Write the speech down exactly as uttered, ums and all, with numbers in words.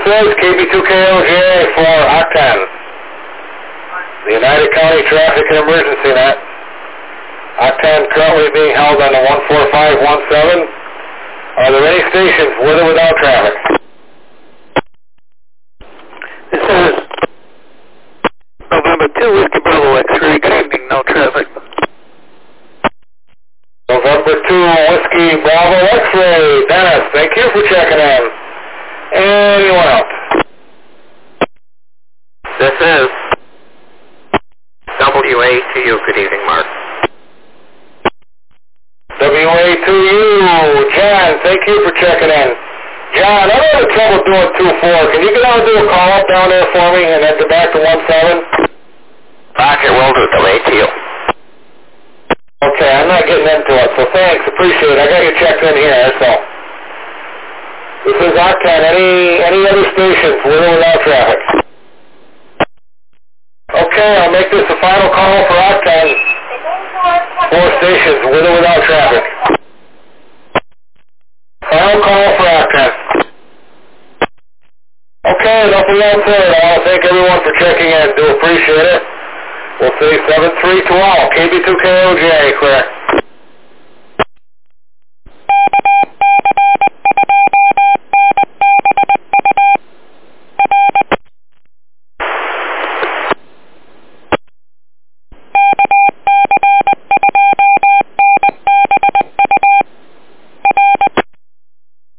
is K B two K O J for Octane. The United County Traffic and Emergency Net. Octane currently being held on the one four five one seven. Are there any stations with or without traffic? This is November two, Whiskey Bravo X-ray. Good evening, no traffic. November two, Whiskey Bravo X-ray. Dennis, thank you for checking in. Anyone else? This is W A to you. Good evening, Mark. W A to you. John, thank you for checking in. John, I'm having trouble doing two four. Can you get out and do a call up down there for me and then go back to one seven? Roger, will do. W A to you. Okay, I'm not getting into it, so thanks. Appreciate it. I got you checked in here, that's all. This is Octane. Any, any other stations with or without traffic? Okay, I'll make this the final call for Octane. Four stations with or without traffic. Final call for Octane. Okay, nothing else there. I want to thank everyone for checking in. Do appreciate it. We'll say seven three to all. K B two K O J, correct.